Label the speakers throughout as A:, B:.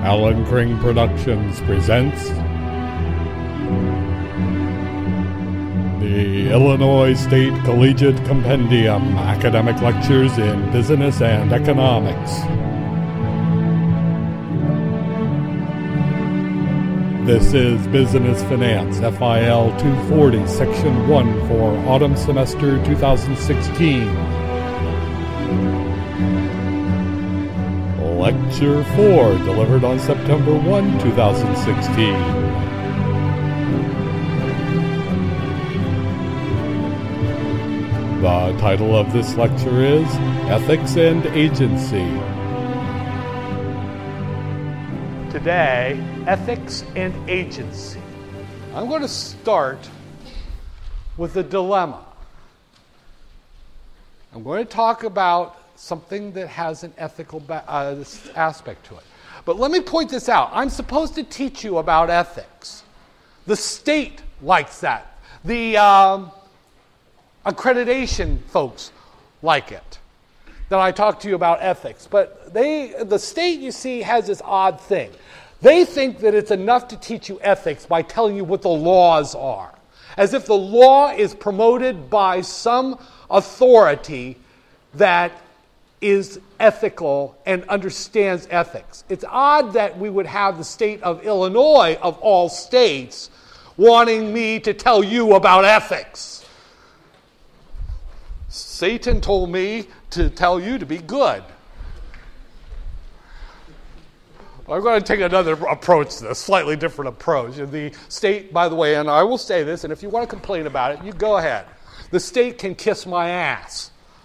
A: Alan Kring Productions presents the Illinois State Collegiate Compendium Academic Lectures in Business and Economics. This is Business Finance, FIL 240, Section 1 for Autumn Semester 2016. Lecture 4, delivered on September 1, 2016. The title of this lecture is Ethics and Agency. Today, Ethics and Agency. I'm going to start with a dilemma. I'm going to talk about something that has an ethical aspect to it. But let me point this out. I'm supposed to teach you about ethics. The state likes that. The accreditation folks like it, that I talk to you about ethics. But the state, you see, has this odd thing. They think that it's enough to teach you ethics by telling you what the laws are, as if the law is promoted by some authority that is ethical and understands ethics. It's odd that we would have the state of Illinois, of all states, wanting me to tell you about ethics. Satan told me to tell you to be good. I'm going to take another approach to this, slightly different approach. The state, by the way, and I will say this, and if you want to complain about it, you go ahead. The state can kiss my ass.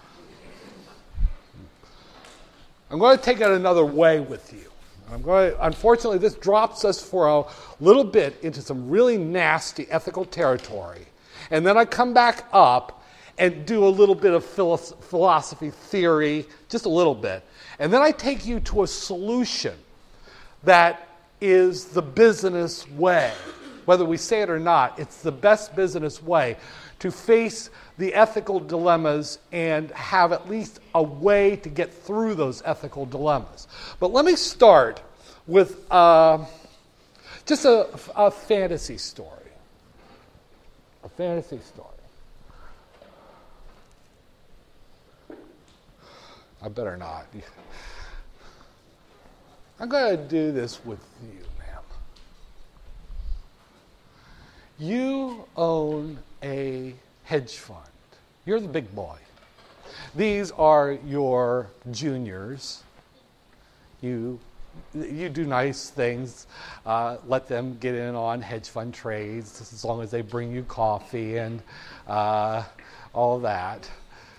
A: I'm going to take it another way with you. Unfortunately, this drops us for a little bit into some really nasty ethical territory. And then I come back up and do a little bit of philosophy theory, just a little bit. And then I take you to a solution that is the business way. Whether we say it or not, it's the best business way to face the ethical dilemmas and have at least a way to get through those ethical dilemmas. But let me start with just a fantasy story. A fantasy story. I better not. I'm going to do this with you, ma'am. You own a hedge fund. You're the big boy. These are your juniors. You do nice things. Let them get in on hedge fund trades as long as they bring you coffee and all that.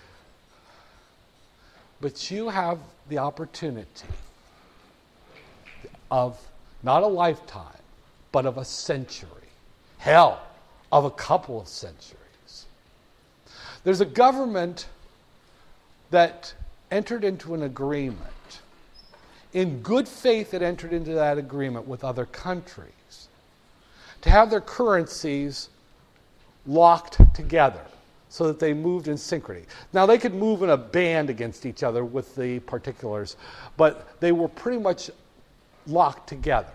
A: But you have the opportunity of not a lifetime, but of a century. Hell, of a couple of centuries. There's a government that entered into an agreement. In good faith, it entered into that agreement with other countries to have their currencies locked together so that they moved in synchrony. Now, they could move in a band against each other with the particulars, but they were pretty much locked together.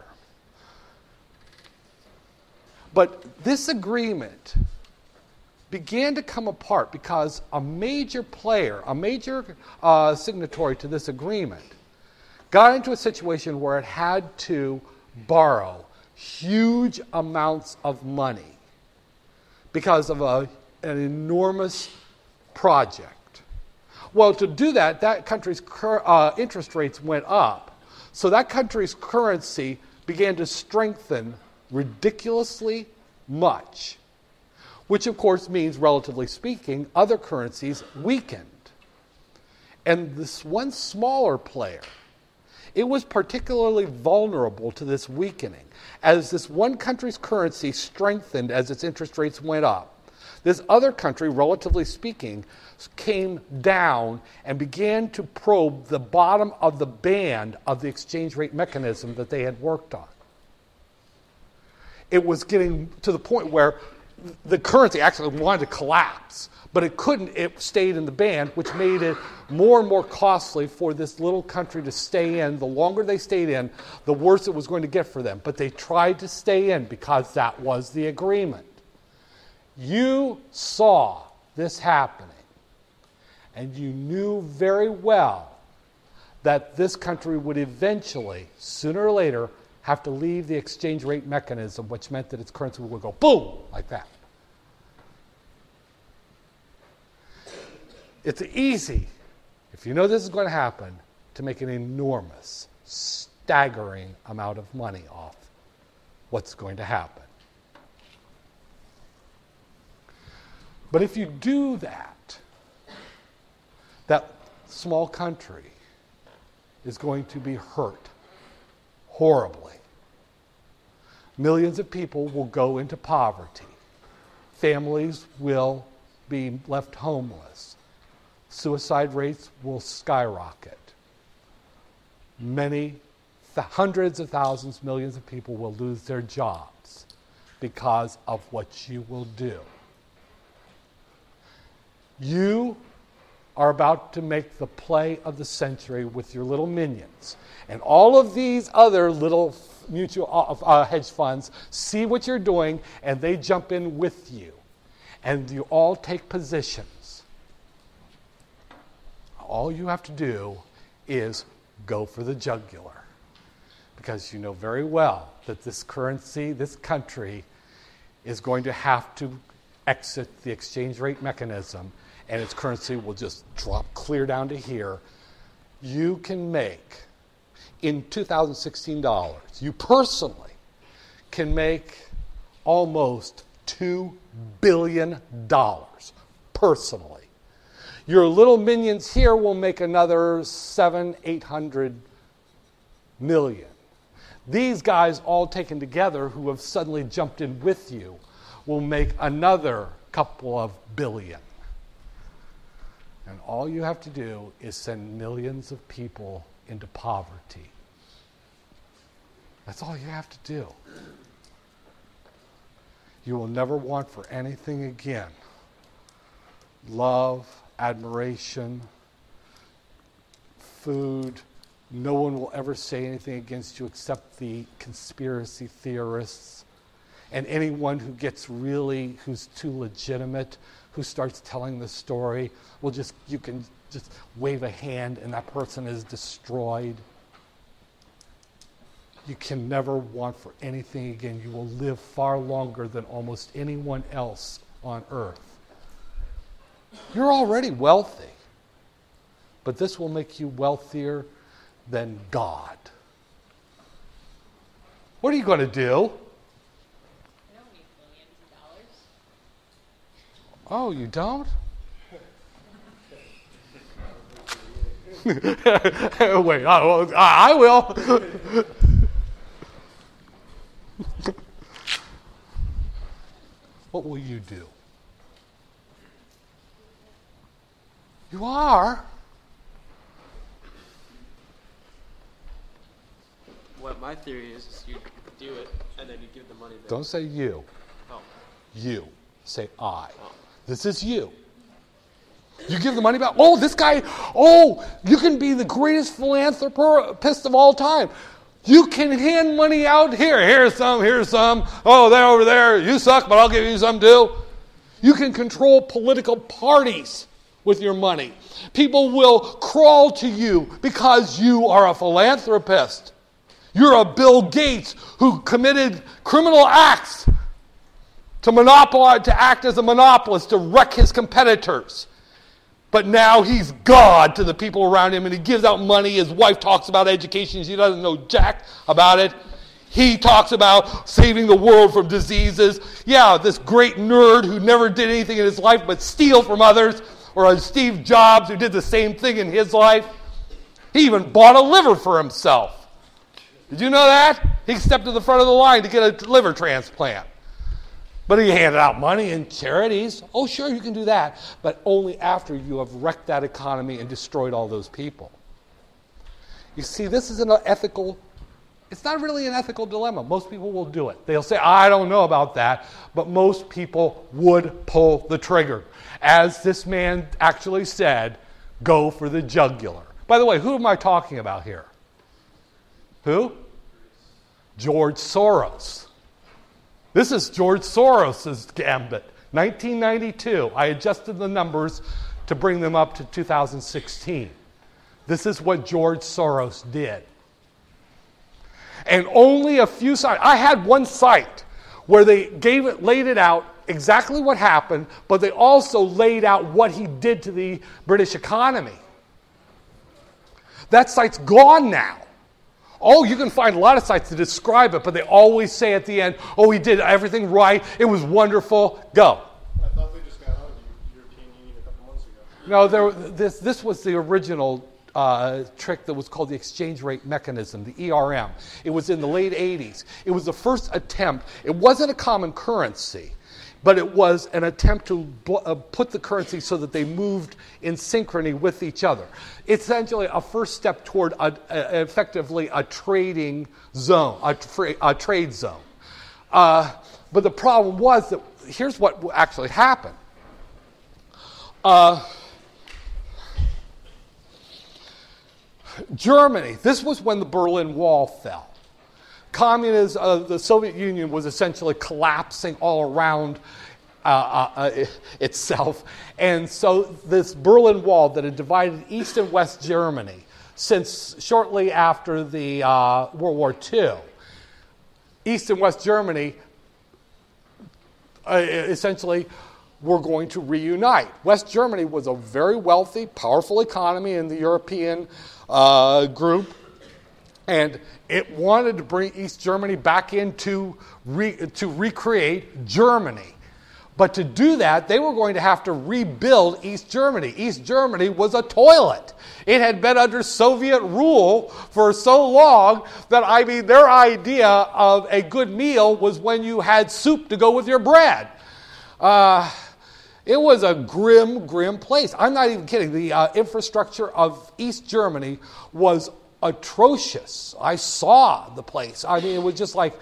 A: But this agreement began to come apart because a major player, a major signatory to this agreement, got into a situation where it had to borrow huge amounts of money because of an enormous project. Well, to do that, that country's interest rates went up. So that country's currency began to strengthen ridiculously much, which of course means, relatively speaking, other currencies weakened. And this one smaller player, it was particularly vulnerable to this weakening. As this one country's currency strengthened as its interest rates went up, this other country, relatively speaking, came down and began to probe the bottom of the band of the exchange rate mechanism that they had worked on. It was getting to the point where the currency actually wanted to collapse, But it couldn't. It stayed in the band, which made it more and more costly for this little country to stay in. The longer they stayed in, the worse it was going to get for them. But they tried to stay in because that was the agreement. You saw this happening, and you knew very well that this country would eventually, sooner or later, have to leave the exchange rate mechanism, which meant that its currency would go boom, like that. It's easy, if you know this is going to happen, to make an enormous, staggering amount of money off what's going to happen. But if you do that, that small country is going to be hurt horribly. Millions of people will go into poverty. Families will be left homeless. Suicide rates will skyrocket. Hundreds of thousands, millions of people will lose their jobs because of what you will do. You are about to make the play of the century with your little minions. And all of these other little mutual hedge funds see what you're doing, and they jump in with you. And you all take positions. All you have to do is go for the jugular. Because you know very well that this currency, this country, is going to have to exit the exchange rate mechanism, and its currency will just drop clear down to here. You can make, in 2016 dollars, you personally can make almost $2 billion personally. Your little minions here will make another 800 million. These guys all taken together who have suddenly jumped in with you will make another couple of billion. And all you have to do is send millions of people into poverty. That's all you have to do. You will never want for anything again. Love, admiration, food. No one will ever say anything against you except the conspiracy theorists and anyone who gets really, who's too legitimate, who starts telling the story. You can just wave a hand and that person is destroyed. You can never want for anything again. You will live far longer than almost anyone else on earth. You're already wealthy, but this will make you wealthier than God. What are you going to do?
B: I don't need millions of dollars.
A: Oh, you don't? Wait, I will. What will you do? You are.
C: What my theory is you do it and then you give the money back.
A: Don't say you.
C: Oh.
A: You. Say I. Oh. This is you. You give the money back. Oh, this guy. Oh, you can be the greatest philanthropist of all time. You can hand money out here. Here's some, here's some. Oh, they're over there. You suck, but I'll give you some too. You can control political parties with your money. People will crawl to you because you are a philanthropist. You're a Bill Gates who committed criminal acts to act as a monopolist, to wreck his competitors. But now he's God to the people around him, and he gives out money. His wife talks about education. She doesn't know jack about it. He talks about saving the world from diseases. Yeah, this great nerd who never did anything in his life but steal from others, or a Steve Jobs who did the same thing in his life. He even bought a liver for himself. Did you know that? He stepped to the front of the line to get a liver transplant. But he handed out money in charities. Oh, sure, you can do that. But only after you have wrecked that economy and destroyed all those people. You see, this is an ethical It's not really an ethical dilemma. Most people will do it. They'll say, I don't know about that, but most people would pull the trigger. As this man actually said, go for the jugular. By the way, who am I talking about here? Who? George Soros. This is George Soros's gambit. 1992. I adjusted the numbers to bring them up to 2016. This is what George Soros did. And only a few sites. I had one site where they laid it out exactly what happened, but they also laid out what he did to the British economy. That site's gone now. Oh, you can find a lot of sites to describe it, but they always say at the end, oh, he did everything right. It was wonderful. Go.
D: I thought they just got out of the European Union a couple months ago.
A: No, this was the original trick that was called the exchange rate mechanism, the ERM. It was in the late 80s. It was the first attempt. It wasn't a common currency, but it was an attempt to put the currency so that they moved in synchrony with each other. Essentially, a first step toward effectively a trading zone, a trade zone. But the problem was that here's what actually happened. Germany, this was when the Berlin Wall fell. Communism, the Soviet Union was essentially collapsing all around itself. And so this Berlin Wall that had divided East and West Germany since shortly after the World War II, East and West Germany essentially were going to reunite. West Germany was a very wealthy, powerful economy in the European group, and it wanted to bring East Germany back in to recreate Germany. But to do that, they were going to have to rebuild East Germany. East Germany was a toilet. It had been under Soviet rule for so long that, their idea of a good meal was when you had soup to go with your bread. It was a grim, grim place. I'm not even kidding. The infrastructure of East Germany was atrocious. I saw the place. It was just like...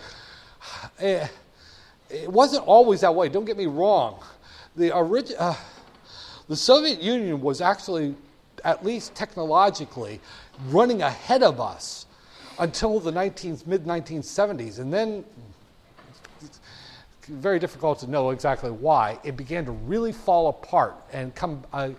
A: It wasn't always that way. Don't get me wrong. The Soviet Union was actually, at least technologically, running ahead of us until the mid-1970s. And then, it's very difficult to know exactly why, it began to really fall apart and by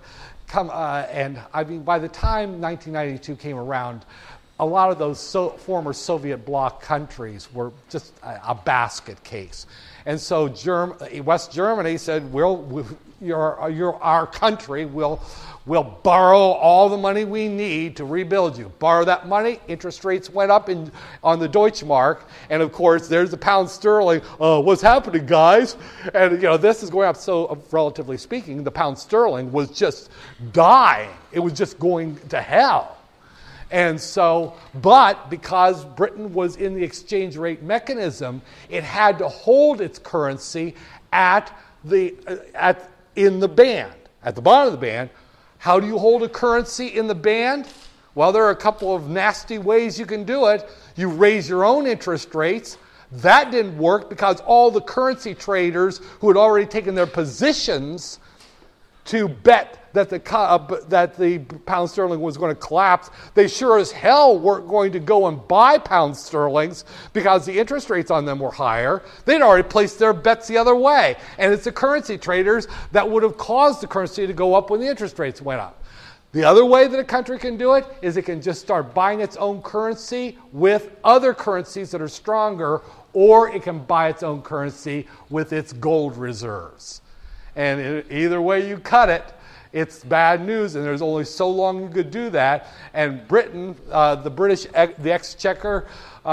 A: the time 1992 came around, a lot of those former Soviet bloc countries were just a basket case. And so West Germany said, you're our country. We'll borrow all the money we need to rebuild you. Borrow that money. Interest rates went up on the Deutschmark. And, of course, there's the pound sterling. What's happening, guys? And, this is going up. So, relatively speaking, the pound sterling was just dying. It was just going to hell. And so, but because Britain was in the exchange rate mechanism, it had to hold its currency in the band, at the bottom of the band. How do you hold a currency in the band? Well, there are a couple of nasty ways you can do it. You raise your own interest rates. That didn't work because all the currency traders who had already taken their positions to bet that the pound sterling was going to collapse, they sure as hell weren't going to go and buy pound sterlings because the interest rates on them were higher. They'd already placed their bets the other way. And it's the currency traders that would have caused the currency to go up when the interest rates went up. The other way that a country can do it is it can just start buying its own currency with other currencies that are stronger, or it can buy its own currency with its gold reserves. And either way you cut it, it's bad news, and there's only so long you could do that. And Britain, the Exchequer,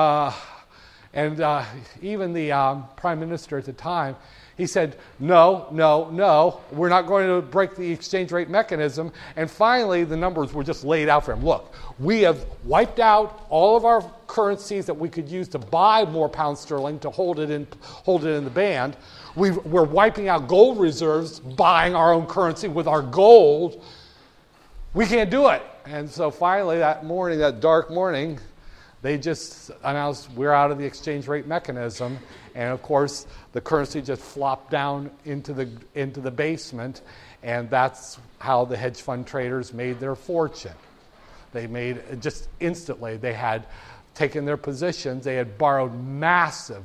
A: and even the Prime Minister at the time, he said, no, we're not going to break the exchange rate mechanism. And finally, the numbers were just laid out for him. Look, we have wiped out all of our currencies that we could use to buy more pound sterling to hold it in the band. We're wiping out gold reserves, buying our own currency with our gold. We can't do it. And so finally that morning, that dark morning, They just announced we're out of the exchange rate mechanism, and of course the currency just flopped down into the basement, and that's how the hedge fund traders made their fortune. They made just instantly. They had taken their positions. They had borrowed massive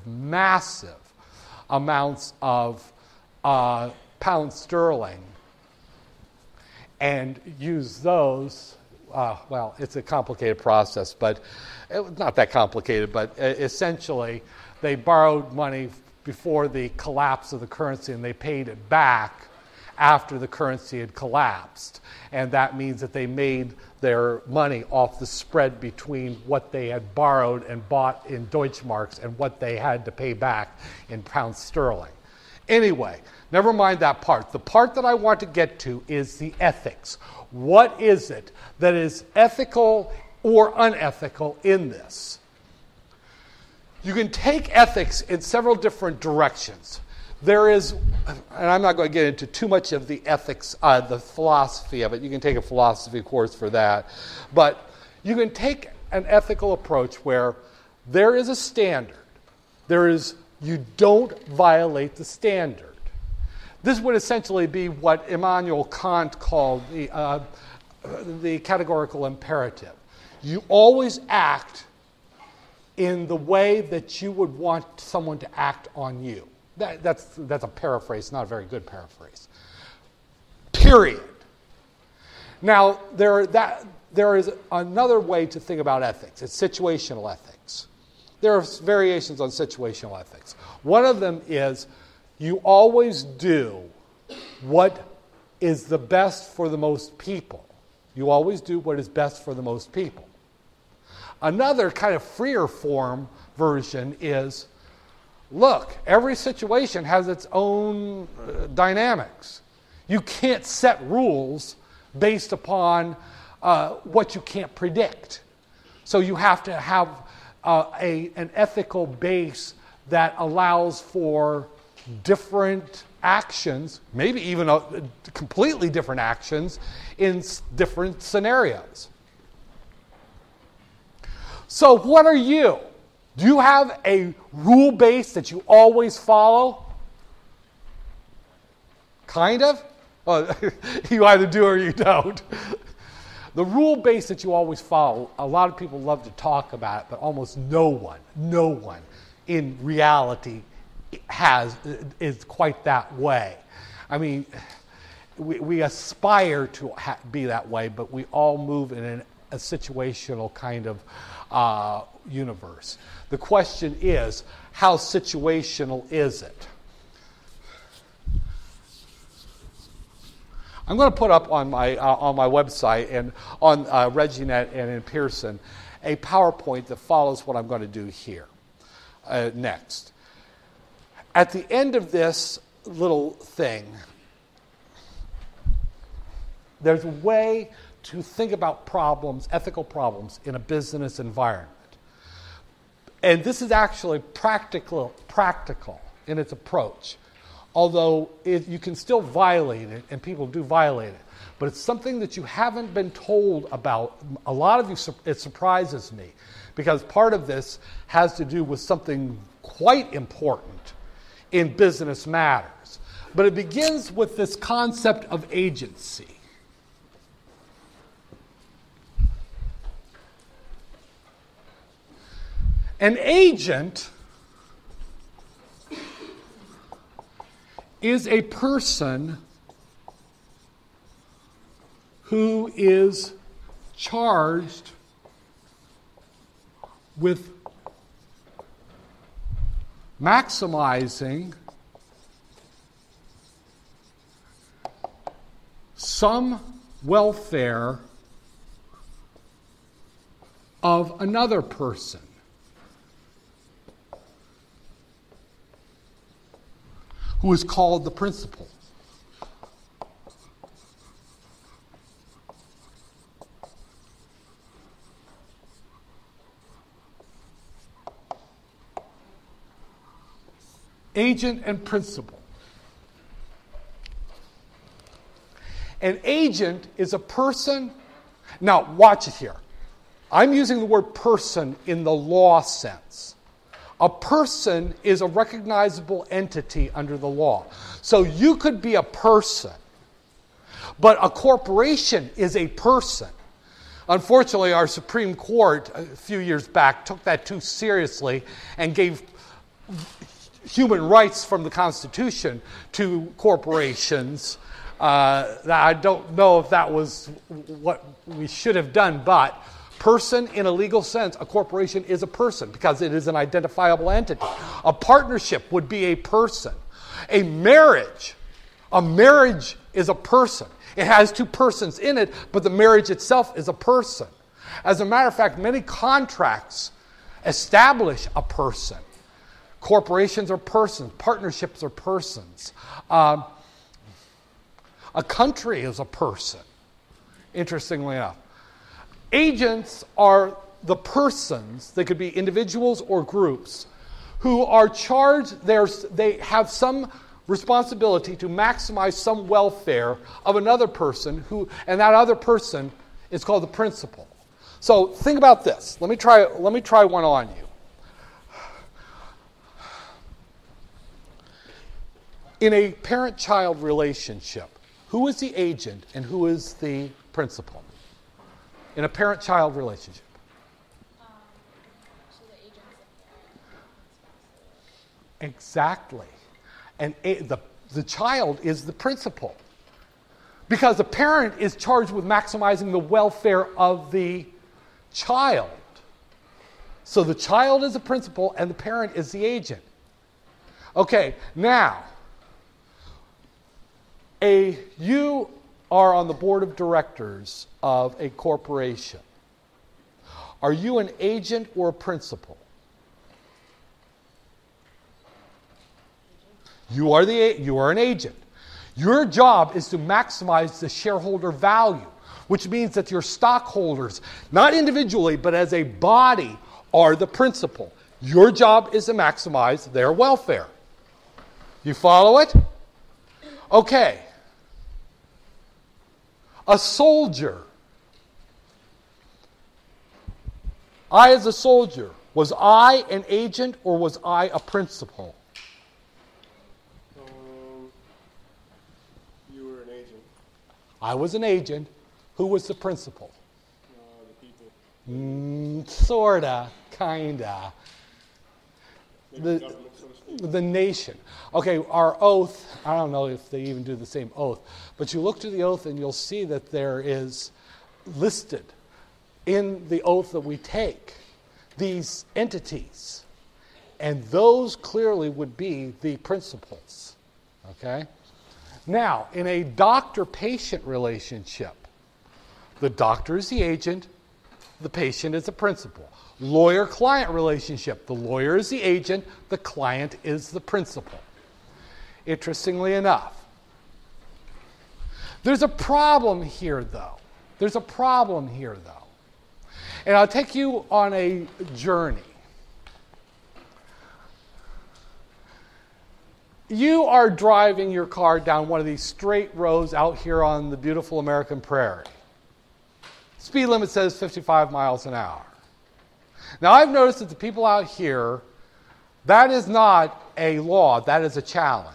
A: amounts of pound sterling and used those. Well, it's a complicated process, but not that complicated. But essentially, they borrowed money before the collapse of the currency, and they paid it back after the currency had collapsed. And that means that they made their money off the spread between what they had borrowed and bought in Deutschmarks and what they had to pay back in pound sterling. Anyway, never mind that part. The part that I want to get to is the ethics. What is it that is ethical or unethical in this? You can take ethics in several different directions. There is, and I'm not going to get into too much of the ethics, the philosophy of it. You can take a philosophy course for that. But you can take an ethical approach where there is a standard. You don't violate the standard. This would essentially be what Immanuel Kant called the categorical imperative. You always act in the way that you would want someone to act on you. That's a paraphrase, not a very good paraphrase. Period. Now, there is another way to think about ethics. It's situational ethics. There are variations on situational ethics. One of them is you always do what is the best for the most people. You always do what is best for the most people. Another kind of freer form version is, look, every situation has its own dynamics. You can't set rules based upon what you can't predict. So you have to have an ethical base that allows for different actions, maybe even completely different actions in different scenarios. So what are you? Do you have a rule base that you always follow? Kind of? Well, you either do or you don't. The rule base that you always follow, a lot of people love to talk about it, but almost no one in reality is quite that way. I mean, we aspire to be that way, but we all move in a situational kind of universe. The question is, how situational is it? I'm going to put up on my website and on ReggieNet and in Pearson a PowerPoint that follows what I'm going to do here next. At the end of this little thing, there's a way to think about problems, ethical problems, in a business environment. And this is actually practical in its approach. Although you can still violate it, and people do violate it. But it's something that you haven't been told about. A lot of you, it surprises me, because part of this has to do with something quite important in business matters. But it begins with this concept of agency. An agent is a person who is charged with maximizing some welfare of another person. Who is called the principal. Agent and principal. An agent is a person. Now, watch it here. I'm using the word person in the law sense. A person is a recognizable entity under the law. So you could be a person, but a corporation is a person. Unfortunately, our Supreme Court a few years back took that too seriously and gave human rights from the Constitution to corporations. I don't know if that was what we should have done, but person in a legal sense, a corporation is a person because it is an identifiable entity. A partnership would be a person. A marriage is a person. It has two persons in it, but the marriage itself is a person. As a matter of fact, many contracts establish a person. Corporations are persons. Partnerships are persons. A country is a person, interestingly enough. Agents are the persons, they could be individuals or groups, who are charged, they have some responsibility to maximize some welfare of another person, and that other person is called the principal. So think about this. Let me try one on you. In a parent-child relationship, who is the agent and who is the principal? In a parent-child relationship.
B: So the agent's the parent.
A: Exactly. And the child is the principal. Because the parent is charged with maximizing the welfare of the child. So the child is the principal and the parent is the agent. Okay, now, you are on the board of directors of a corporation. Are you an agent or a principal? You are an agent. Your job is to maximize the shareholder value, which means that your stockholders, not individually, but as a body, are the principal. Your job is to maximize their welfare. You follow it? Okay. A soldier. I, as a soldier, was I an agent or was I a principal?
D: You were an agent.
A: I was an agent. Who was the principal?
D: The people.
A: Sorta, kinda.
D: Maybe the government, so to speak.
A: The nation. Okay, our oath, I don't know if they even do the same oath, but you look to the oath and you'll see that there is listed in the oath that we take these entities. And those clearly would be the principals. Okay? Now, in a doctor-patient relationship, the doctor is the agent, the patient is the principal. Lawyer-client relationship, the lawyer is the agent, the client is the principal. Interestingly enough, there's a problem here, though. And I'll take you on a journey. You are driving your car down one of these straight roads out here on the beautiful American prairie. Speed limit says 55 miles an hour. Now, I've noticed that the people out here, that is not a law, that is a challenge.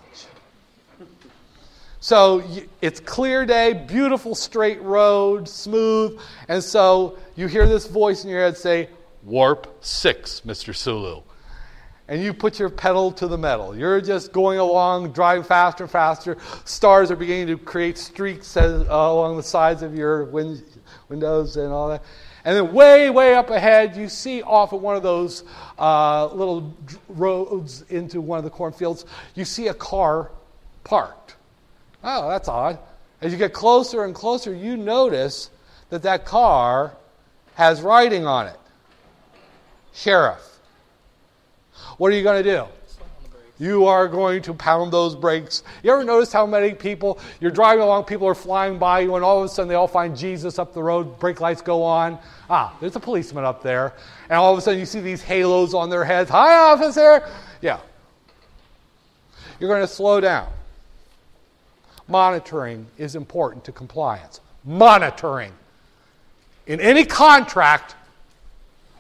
A: So it's clear day, beautiful straight road, smooth, and so you hear this voice in your head say, "Warp 6, Mr. Sulu." And you put your pedal to the metal. You're just going along, driving faster and faster. Stars are beginning to create streaks along the sides of your windows and all that. And then way, way up ahead, you see off at one of those little roads into one of the cornfields, you see a car parked. Oh, that's odd. As you get closer and closer, you notice that car has writing on it. Sheriff. What are you going to do? You are going to pound those brakes. You ever notice how many people, you're driving along, people are flying by you, and all of a sudden they all find Jesus up the road, brake lights go on. There's a policeman up there. And all of a sudden you see these halos on their heads. "Hi, officer!" Yeah. You're going to slow down. Monitoring is important to compliance. Monitoring. In any contract,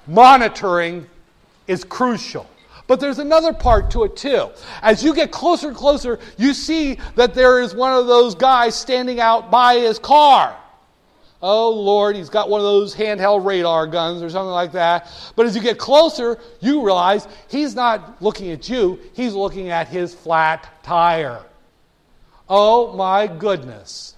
A: monitoring is crucial. But there's another part to it too. As you get closer and closer, you see that there is one of those guys standing out by his car. Oh, Lord, he's got one of those handheld radar guns or something like that. But as you get closer, you realize he's not looking at you. He's looking at his flat tire. Oh, my goodness.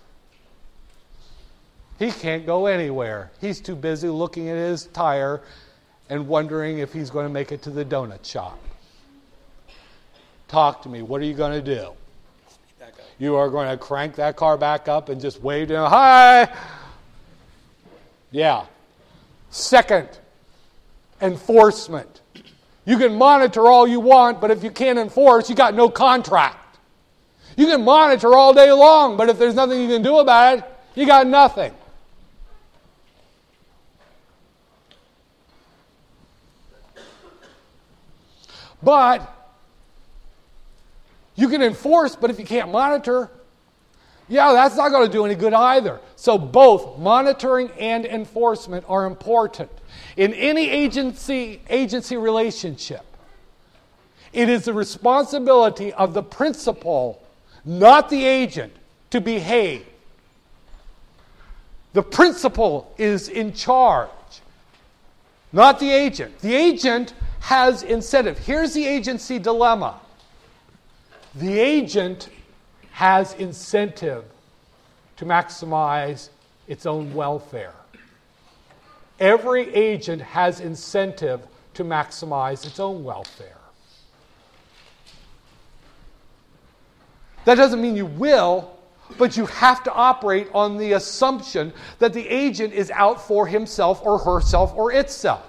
A: He can't go anywhere. He's too busy looking at his tire and wondering if he's going to make it to the donut shop. Talk to me. What are you going to do? You are going to crank that car back up and just wave to him, hi! Yeah. Second, enforcement. You can monitor all you want, but if you can't enforce, you got no contract. You can monitor all day long, but if there's nothing you can do about it, you got nothing. But you can enforce, but if you can't monitor, yeah, that's not going to do any good either. So both monitoring and enforcement are important. In any agency relationship, it is the responsibility of the principal, not the agent, to behave. The principal is in charge, not the agent. The agent has incentive. Here's the agency dilemma. The agent has incentive to maximize its own welfare. Every agent has incentive to maximize its own welfare. That doesn't mean you will, but you have to operate on the assumption that the agent is out for himself or herself or itself.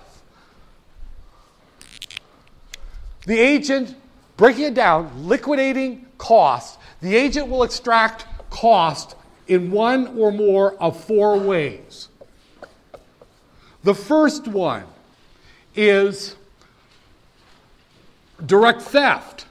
A: The agent, breaking it down, liquidating cost, the agent will extract cost in one or more of four ways. The first one is direct theft.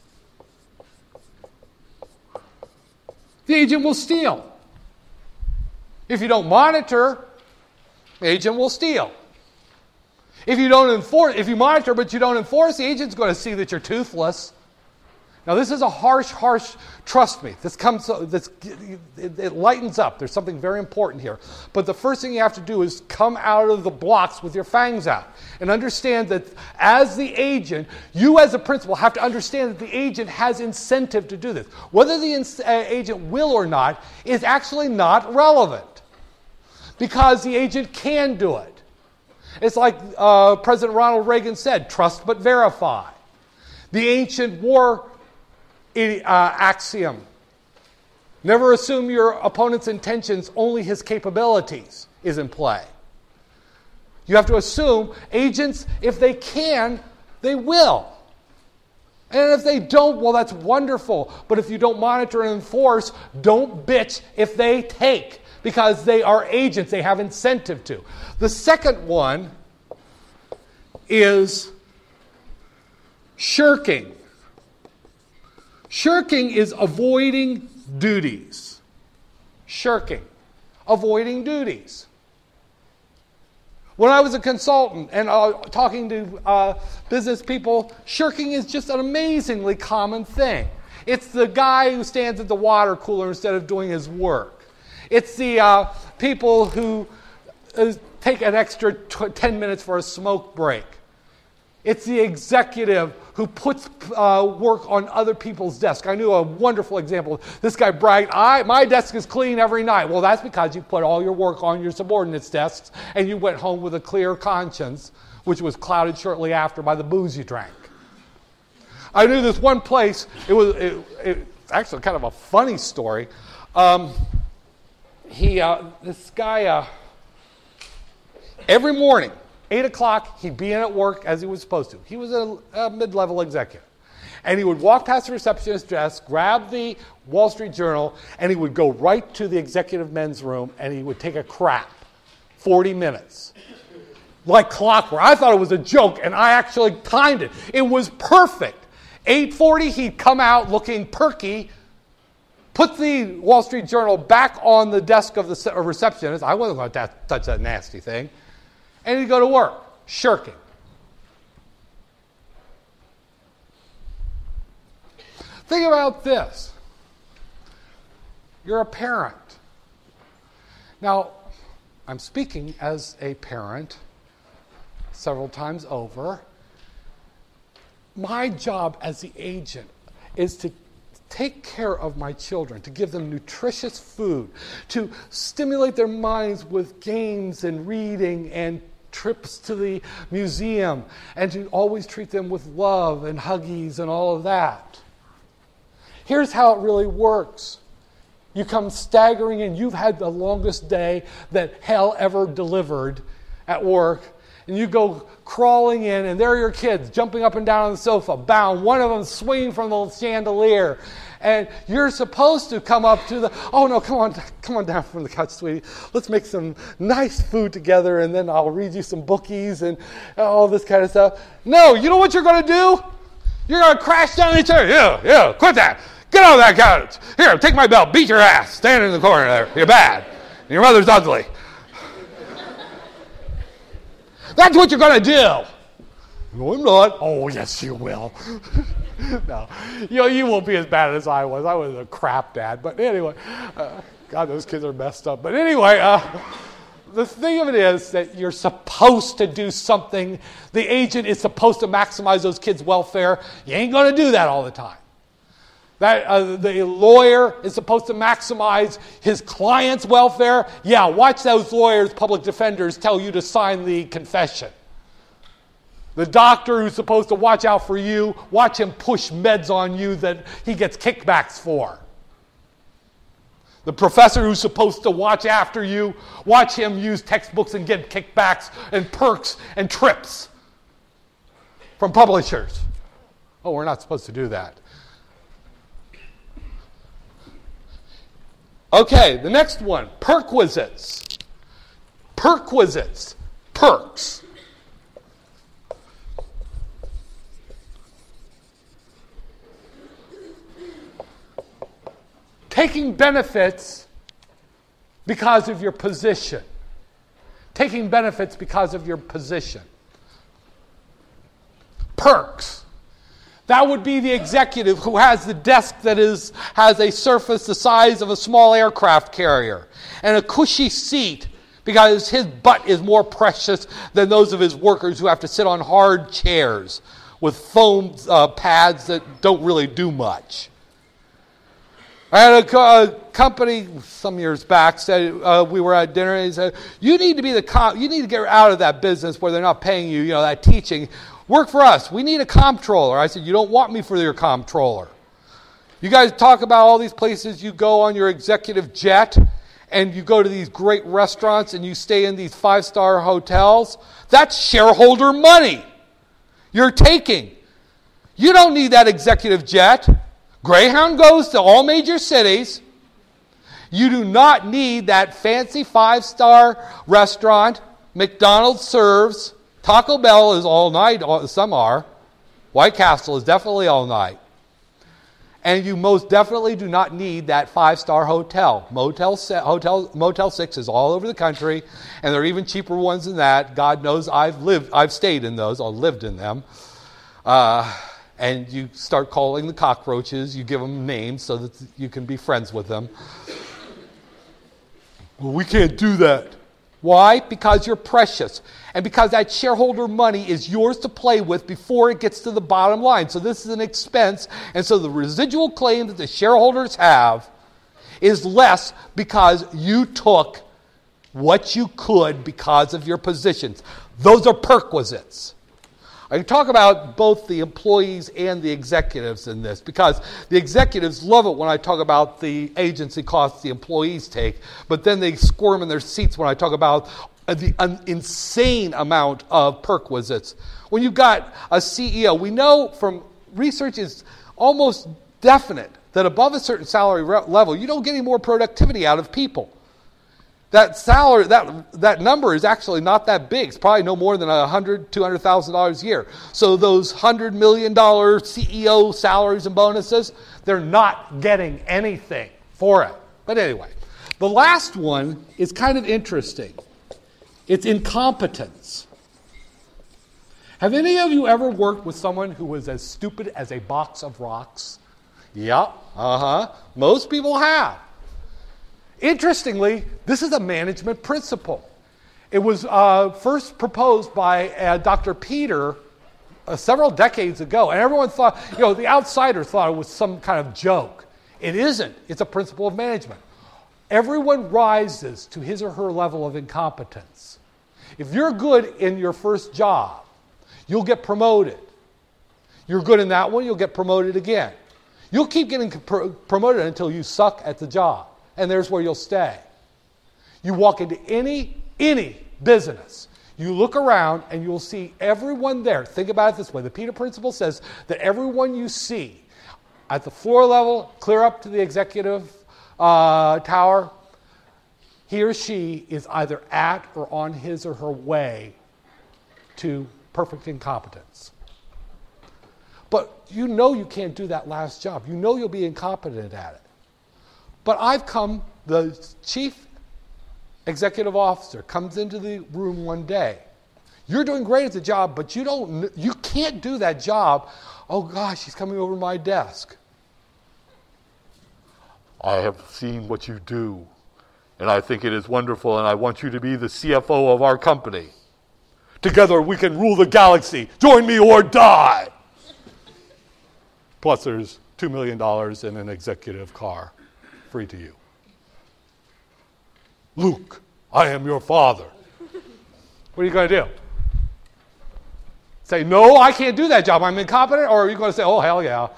A: The agent will steal. If you don't monitor, the agent will steal. If you monitor but you don't enforce, the agent's going to see that you're toothless. Now this is a harsh, trust me, it lightens up. There's something very important here. But the first thing you have to do is come out of the blocks with your fangs out and understand that as the agent, you as a principal have to understand that the agent has incentive to do this. Whether the agent will or not is actually not relevant because the agent can do it. It's like President Ronald Reagan said, trust but verify. The ancient war axiom, never assume your opponent's intentions, only his capabilities, is in play. You have to assume agents, if they can, they will. And if they don't, well, that's wonderful. But if you don't monitor and enforce, don't bitch if they take, because they are agents. They have incentive to. The second one is shirking. Shirking is avoiding duties. Shirking. Avoiding duties. When I was a consultant and talking to business people, shirking is just an amazingly common thing. It's the guy who stands at the water cooler instead of doing his work. It's the people who take an extra 10 minutes for a smoke break. It's the executive who puts work on other people's desk. I knew a wonderful example. This guy bragged, my desk is clean every night. Well, that's because you put all your work on your subordinates' desks and you went home with a clear conscience, which was clouded shortly after by the booze you drank. I knew this one place, it's actually kind of a funny story. This guy, every morning, 8 o'clock, he'd be in at work as he was supposed to. He was a mid-level executive. And he would walk past the receptionist's desk, grab the Wall Street Journal, and he would go right to the executive men's room, and he would take a crap. 40 minutes. Like clockwork. I thought it was a joke, and I actually timed it. It was perfect. 8:40, he'd come out looking perky, put the Wall Street Journal back on the desk of the receptionist. I wasn't going to touch that nasty thing. And he'd go to work. Shirking. Think about this. You're a parent. Now, I'm speaking as a parent several times over. My job as the agent is to take care of my children, to give them nutritious food, to stimulate their minds with games and reading and trips to the museum, and to always treat them with love and huggies and all of that. Here's how it really works. You come staggering in. You've had the longest day that hell ever delivered at work. And you go crawling in, and there are your kids jumping up and down on the sofa, bound, one of them swinging from the chandelier. And you're supposed to come up to oh no, come on down from the couch, sweetie. Let's make some nice food together, and then I'll read you some bookies and all this kind of stuff. No, you know what you're going to do? You're going to crash down in the chair. Yeah, quit that. Get on that couch. Here, take my belt. Beat your ass. Stand in the corner there. You're bad. And your mother's ugly. That's what you're going to do. No, I'm not. Oh, yes, you will. No, you won't be as bad as I was. I was a crap dad. But anyway, God, those kids are messed up. But anyway, the thing of it is that you're supposed to do something. The agent is supposed to maximize those kids' welfare. You ain't going to do that all the time. That the lawyer is supposed to maximize his client's welfare. Yeah, watch those lawyers, public defenders, tell you to sign the confession. The doctor who's supposed to watch out for you, watch him push meds on you that he gets kickbacks for. The professor who's supposed to watch after you, watch him use textbooks and get kickbacks and perks and trips from publishers. Oh, we're not supposed to do that. Okay, the next one, perquisites. Perquisites, perks. Taking benefits because of your position. Taking benefits because of your position. Perks. That would be the executive who has the desk that has a surface the size of a small aircraft carrier and a cushy seat because his butt is more precious than those of his workers who have to sit on hard chairs with foam pads that don't really do much. I had a company some years back said we were at dinner and he said, "You need to be you need to get out of that business where they're not paying you, that teaching. Work for us. We need a comptroller." I said, "You don't want me for your comptroller. You guys talk about all these places you go on your executive jet and you go to these great restaurants and you stay in these 5-star hotels. That's shareholder money you're taking. You don't need that executive jet. Greyhound goes to all major cities. You do not need that fancy 5-star restaurant. McDonald's serves. Taco Bell is all night, some are. White Castle is definitely all night. And you most definitely do not need that 5-star hotel. Motel 6 is all over the country, and there are even cheaper ones than that. God knows I've stayed in those, or lived in them. And you start calling the cockroaches, you give them names so that you can be friends with them. Well, we can't do that. Why? Because you're precious. And because that shareholder money is yours to play with before it gets to the bottom line. So this is an expense. And so the residual claim that the shareholders have is less because you took what you could because of your positions. Those are perquisites. I can talk about both the employees and the executives in this because the executives love it when I talk about the agency costs the employees take, but then they squirm in their seats when I talk about the insane amount of perquisites. When you've got a CEO, we know from research is almost definite that above a certain salary level, you don't get any more productivity out of people. That salary, that number is actually not that big. It's probably no more than $100,000, $200,000 a year. So those $100 million CEO salaries and bonuses, they're not getting anything for it. But anyway, the last one is kind of interesting. It's incompetence. Have any of you ever worked with someone who was as stupid as a box of rocks? Yep, most people have. Interestingly, this is a management principle. It was first proposed by Dr. Peter several decades ago, and everyone thought, the outsiders thought it was some kind of joke. It isn't. It's a principle of management. Everyone rises to his or her level of incompetence. If you're good in your first job, you'll get promoted. You're good in that one, you'll get promoted again. You'll keep getting promoted until you suck at the job, and there's where you'll stay. You walk into any business, you look around and you'll see everyone there. Think about it this way. The Peter Principle says that everyone you see at the floor level, clear up to the executive tower, he or she is either at or on his or her way to perfect incompetence. But you can't do that last job. You'll be incompetent at it. But the chief executive officer comes into the room one day. You're doing great at the job, but you can't do that job. Oh gosh, he's coming over my desk. I have seen what you do, and I think it is wonderful, and I want you to be the CFO of our company. Together we can rule the galaxy. Join me or die. Plus there's $2 million in an executive car, free to you. Luke, I am your father. What are you going to do? Say, no, I can't do that job. I'm incompetent? Or are you going to say, oh, hell yeah.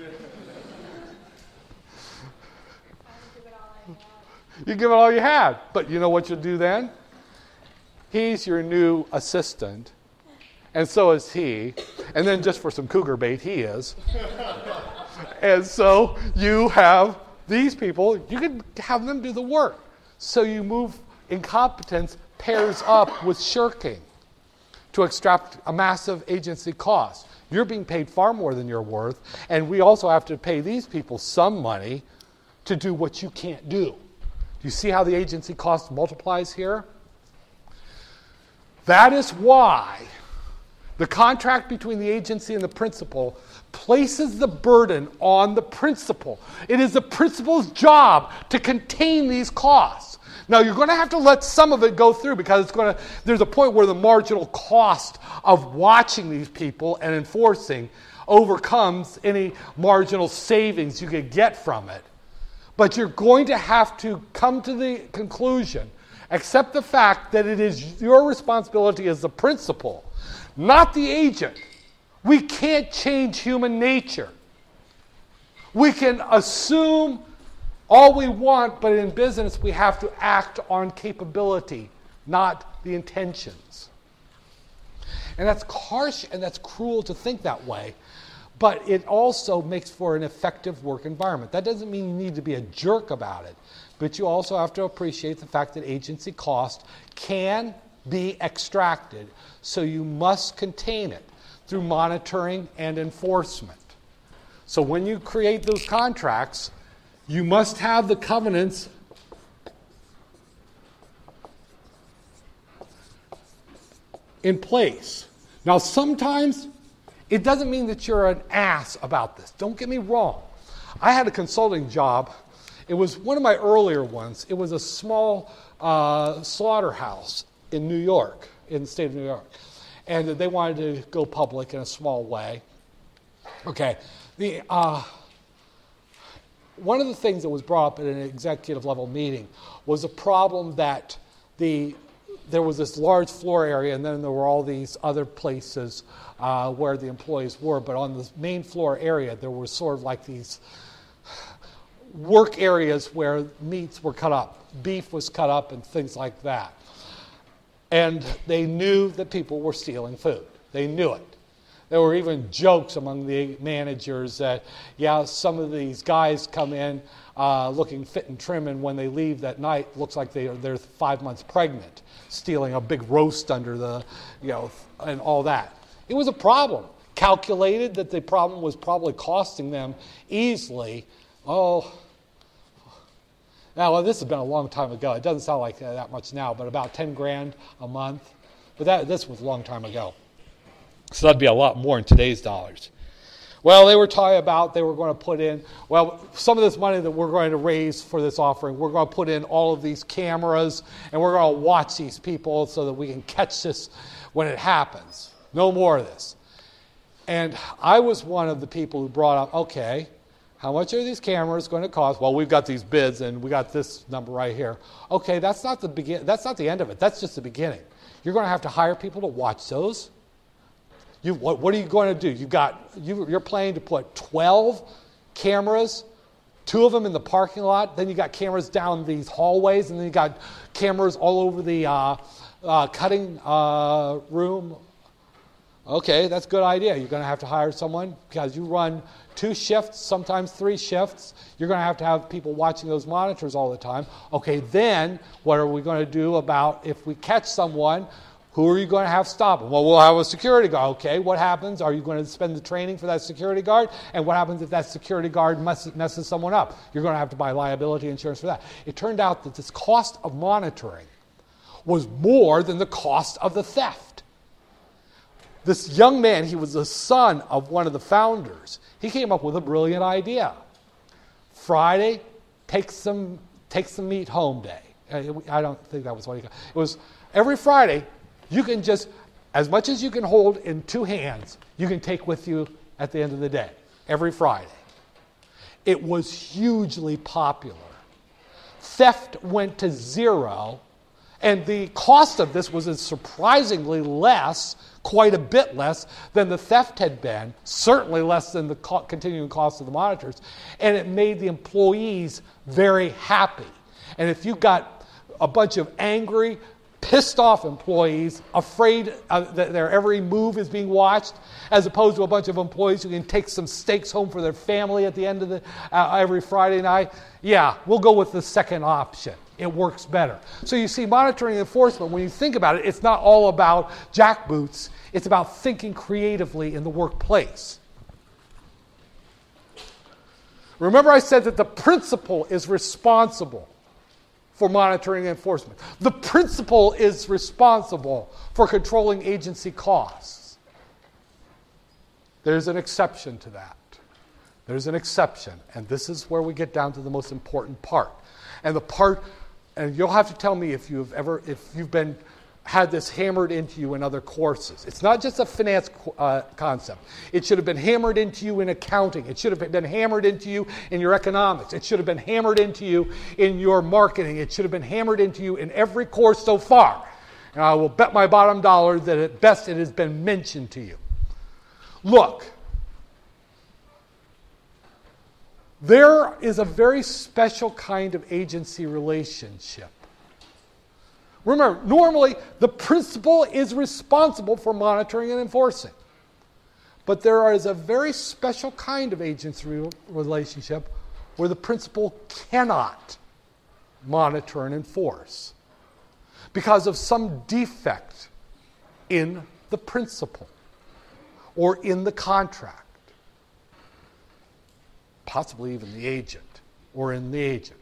A: You give it all you had. But you know what you'll do then? He's your new assistant. And so is he. And then just for some cougar bait, he is. And so you have these people, you can have them do the work. So you move incompetence pairs up with shirking to extract a massive agency cost. You're being paid far more than you're worth, and we also have to pay these people some money to do what you can't do. Do you see how the agency cost multiplies here? That is why the contract between the agency and the principal places the burden on the principal. It is the principal's job to contain these costs. Now, you're going to have to let some of it go through because there's a point where the marginal cost of watching these people and enforcing overcomes any marginal savings you could get from it. But you're going to have to come to the conclusion, accept the fact that it is your responsibility as the principal, not the agent. We can't change human nature. We can assume all we want, but in business we have to act on capability, not the intentions. And that's harsh and that's cruel to think that way, but it also makes for an effective work environment. That doesn't mean you need to be a jerk about it, but you also have to appreciate the fact that agency cost can be extracted, so you must contain it through monitoring and enforcement. So when you create those contracts, you must have the covenants in place. Now, sometimes it doesn't mean that you're an ass about this. Don't get me wrong. I had a consulting job. It was one of my earlier ones. It was a small slaughterhouse in New York, in the state of New York. And they wanted to go public in a small way. Okay. One of the things that was brought up at an executive level meeting was a problem that there was this large floor area, and then there were all these other places where the employees were. But on the main floor area, there were sort of like these work areas where meats were cut up, beef was cut up, and things like that. And they knew that people were stealing food. They knew it. There were even jokes among the managers that, some of these guys come in looking fit and trim, and when they leave that night, looks like they're 5 months pregnant, stealing a big roast under the, and all that. It was a problem. Calculated that the problem was probably costing them easily, now, this has been a long time ago. It doesn't sound like that much now, but about $10,000 a month. But this was a long time ago. because that'd be a lot more in today's dollars. Well, they were talking about they were going to put in, well, some of this money that we're going to raise for this offering, we're going to put in all of these cameras, and we're going to watch these people so that we can catch this when it happens. No more of this. And I was one of the people who brought up, okay, how much are these cameras going to cost? Well, we've got these bids, and we got this number right here. Okay, that's not the end of it. That's just the beginning. You're going to have to hire people to watch those. What are you going to do? You're planning to put 12 cameras, 2 of them in the parking lot. Then you got cameras down these hallways, and then you got cameras all over the cutting room. Okay, that's a good idea. You're going to have to hire someone because you run 2 shifts, sometimes 3 shifts. You're going to have people watching those monitors all the time. Okay, then what are we going to do about if we catch someone? Who are you going to have stop them? Well, we'll have a security guard. Okay, what happens? Are you going to spend the training for that security guard? And what happens if that security guard messes someone up? You're going to have to buy liability insurance for that. It turned out that this cost of monitoring was more than the cost of the theft. This young man, he was the son of one of the founders. He came up with a brilliant idea. Friday, take some meat home day. I don't think that was what he got. It was every Friday, you can just, as much as you can hold in 2 hands, you can take with you at the end of the day, every Friday. It was hugely popular. Theft went to 0, and the cost of this was surprisingly less, quite a bit less than the theft had been, certainly less than the continuing cost of the monitors, and it made the employees very happy. And if you got a bunch of angry, pissed off employees, afraid that their every move is being watched, as opposed to a bunch of employees who can take some steaks home for their family at the end of every Friday night. Yeah, we'll go with the second option. It works better. So you see, monitoring and enforcement, when you think about it, it's not all about jackboots. It's about thinking creatively in the workplace. Remember I said that the principal is responsible for monitoring and enforcement. The principal is responsible for controlling agency costs. There's an exception to that. There's an exception, and this is where we get down to the most important part. And you'll have to tell me if you've had this hammered into you in other courses. It's not just a finance concept. It should have been hammered into you in accounting. It should have been hammered into you in your economics. It should have been hammered into you in your marketing. It should have been hammered into you in every course so far. And I will bet my bottom dollar that at best it has been mentioned to you. Look, there is a very special kind of agency relationship. Remember, normally the principal is responsible for monitoring and enforcing. But there is a very special kind of agency relationship where the principal cannot monitor and enforce because of some defect in the principal or in the contract, possibly even the agent or in the agent.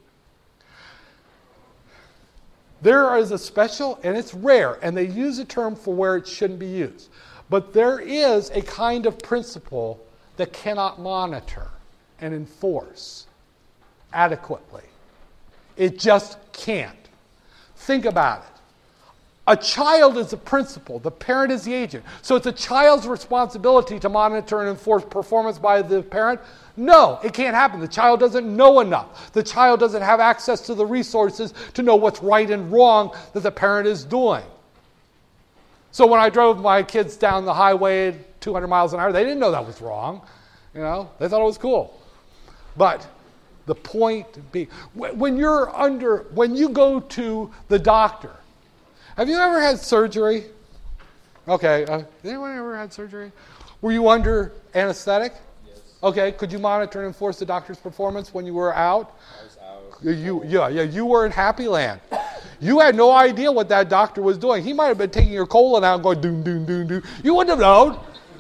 A: There is a special, and it's rare, and they use a term for where it shouldn't be used. But there is a kind of principle that cannot monitor and enforce adequately. It just can't. Think about it. A child is the principal. The parent is the agent. So it's a child's responsibility to monitor and enforce performance by the parent? No, it can't happen. The child doesn't know enough. The child doesn't have access to the resources to know what's right and wrong that the parent is doing. So when I drove my kids down the highway at 200 miles an hour, they didn't know that was wrong. They thought it was cool. But the point being, when you go to the doctor, have you ever had surgery? Okay, anyone ever had surgery? Were you under anesthetic?
C: Yes.
A: Okay, could you monitor and enforce the doctor's performance when you were out?
C: I was out.
A: You were in Happy Land. You had no idea what that doctor was doing. He might have been taking your colon out and going doom, doom, doom, doom. You wouldn't have known.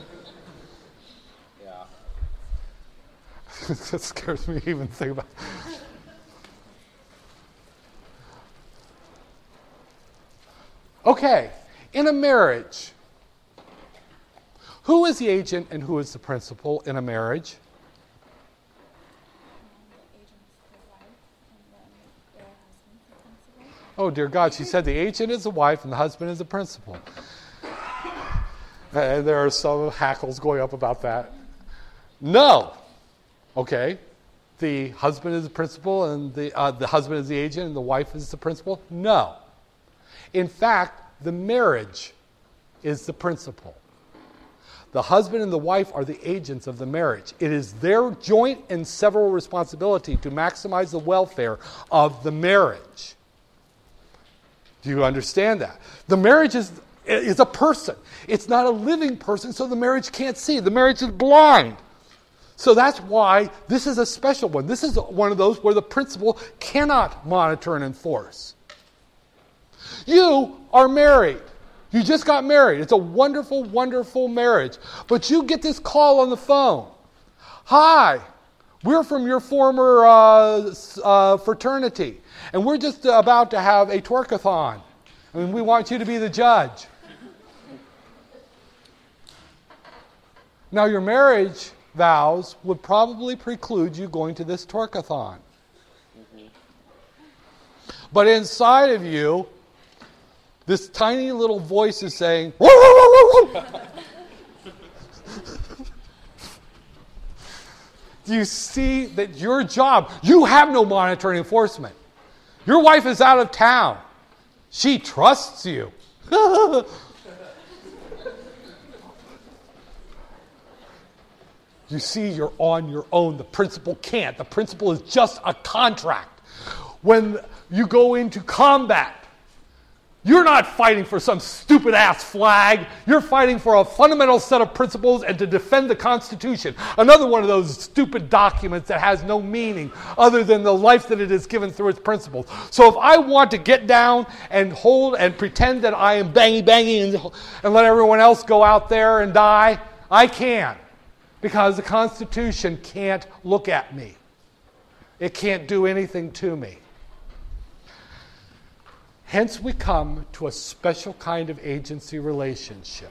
C: Yeah.
A: That scares me to even think about. Okay, in a marriage, Who is the agent and who is the principal in a marriage? Oh, dear God, she said the agent is the wife and the husband is the principal. And there are some hackles going up about that. No. Okay. The husband is the principal and the husband is the agent and the wife is the principal? No. In fact, the marriage is the principal. The husband and the wife are the agents of the marriage. It is their joint and several responsibility to maximize the welfare of the marriage. Do you understand that? The marriage is a person. It's not a living person, so the marriage can't see. The marriage is blind. So that's why this is a special one. This is one of those where the principal cannot monitor and enforce. You are married. You just got married. It's a wonderful, wonderful marriage. But you get this call on the phone. Hi, we're from your former fraternity, and we're just about to have a twerkathon, and we want you to be the judge. Now, your marriage vows would probably preclude you going to this twerkathon. But inside of you, this tiny little voice is saying, "Woo, woo, woo, woo, woo." Do you see that your job, you have no monitoring enforcement. Your wife is out of town. She trusts you. You see, you're on your own. The principal can't. The principal is just a contract. When you go into combat, you're not fighting for some stupid-ass flag. You're fighting for a fundamental set of principles and to defend the Constitution. Another one of those stupid documents that has no meaning other than the life that it is given through its principles. So if I want to get down and hold and pretend that I am banging and let everyone else go out there and die, I can. Because the Constitution can't look at me. It can't do anything to me. Hence, we come to a special kind of agency relationship.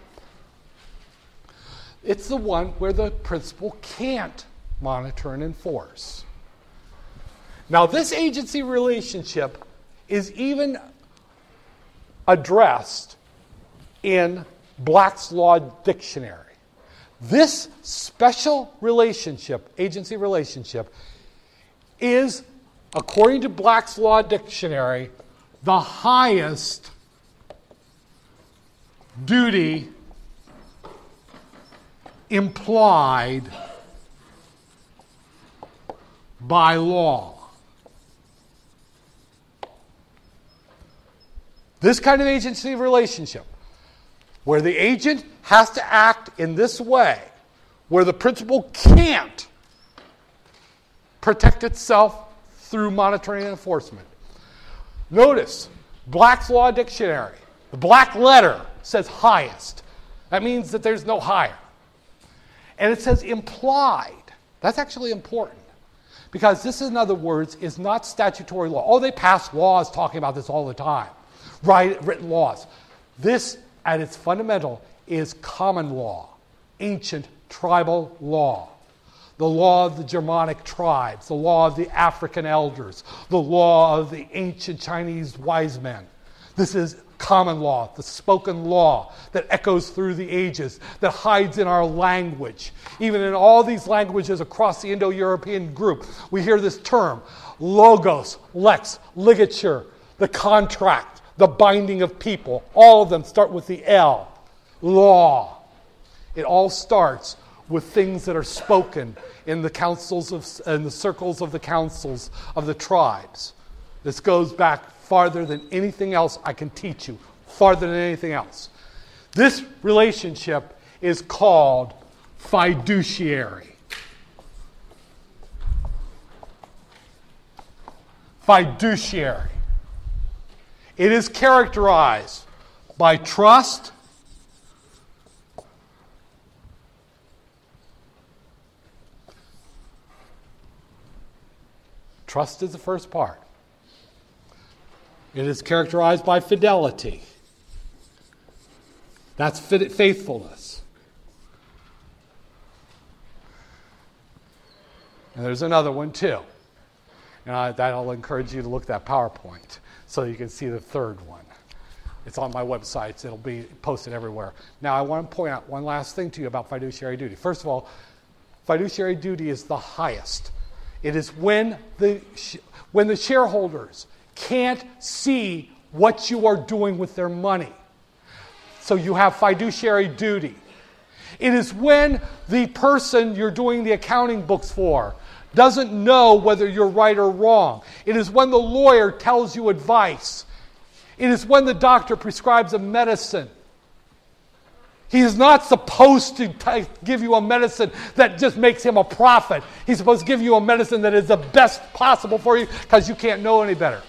A: It's the one where the principal can't monitor and enforce. Now, this agency relationship is even addressed in Black's Law Dictionary. This special relationship, agency relationship, is, according to Black's Law Dictionary, the highest duty implied by law. This kind of agency relationship, where the agent has to act in this way, where the principal can't protect itself through monitoring and enforcement. Notice, Black's Law Dictionary, the black letter says highest. That means that there's no higher. And it says implied. That's actually important. Because this, in other words, is not statutory law. Oh, they pass laws talking about this all the time. Written laws. This, at its fundamental, is common law. Ancient tribal law. The law of the Germanic tribes, the law of the African elders, the law of the ancient Chinese wise men. This is common law, the spoken law that echoes through the ages, that hides in our language. Even in all these languages across the Indo-European group, we hear this term, logos, lex, ligature, the contract, the binding of people. All of them start with the L, law. It all starts with things that are spoken in the councils in the circles of the councils of the tribes. This goes back farther than anything else I can teach you, farther than anything else. This relationship is called fiduciary. Fiduciary. It is characterized by trust, trust is the first part. It is characterized by fidelity. That's faithfulness. And there's another one too. And that'll encourage you to look at that PowerPoint so you can see the third one. It's on my websites. It'll be posted everywhere. Now, I want to point out one last thing to you about fiduciary duty. First of all, fiduciary duty is the highest. It is when the shareholders can't see what you are doing with their money. So you have fiduciary duty. It is when the person you're doing the accounting books for doesn't know whether you're right or wrong. It is when the lawyer tells you advice. It is when the doctor prescribes a medicine. He is not supposed to give you a medicine that just makes him a profit. He's supposed to give you a medicine that is the best possible for you because you can't know any better.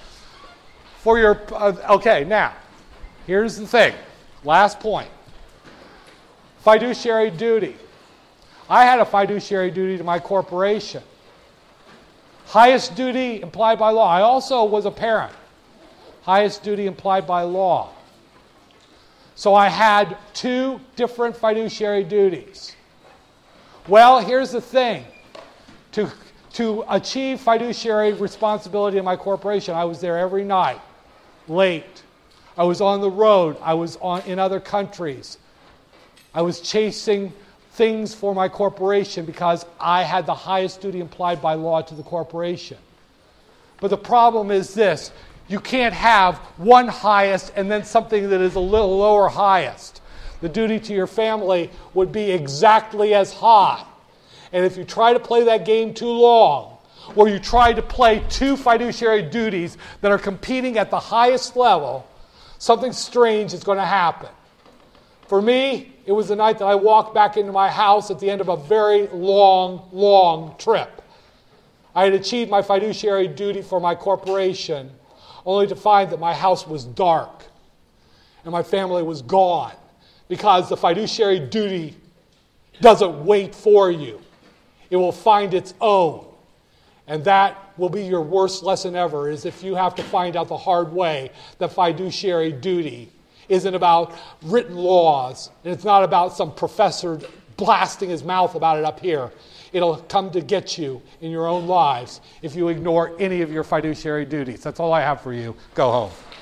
A: Okay, now, here's the thing. Last point. Fiduciary duty. I had a fiduciary duty to my corporation. Highest duty implied by law. I also was a parent. Highest duty implied by law. So I had 2 different fiduciary duties. Well, here's the thing. To achieve fiduciary responsibility in my corporation, I was there every night, late. I was on the road. I was in other countries. I was chasing things for my corporation because I had the highest duty implied by law to the corporation. But the problem is this. You can't have one highest and then something that is a little lower highest. The duty to your family would be exactly as high. And if you try to play that game too long, or you try to play 2 fiduciary duties that are competing at the highest level, something strange is going to happen. For me, it was the night that I walked back into my house at the end of a very long, long trip. I had achieved my fiduciary duty for my corporation, only to find that my house was dark and my family was gone, because the fiduciary duty doesn't wait for you. It will find its own. And that will be your worst lesson ever, is if you have to find out the hard way that fiduciary duty isn't about written laws, and it's not about some professor blasting his mouth about it up here. It'll come to get you in your own lives if you ignore any of your fiduciary duties. That's all I have for you. Go home.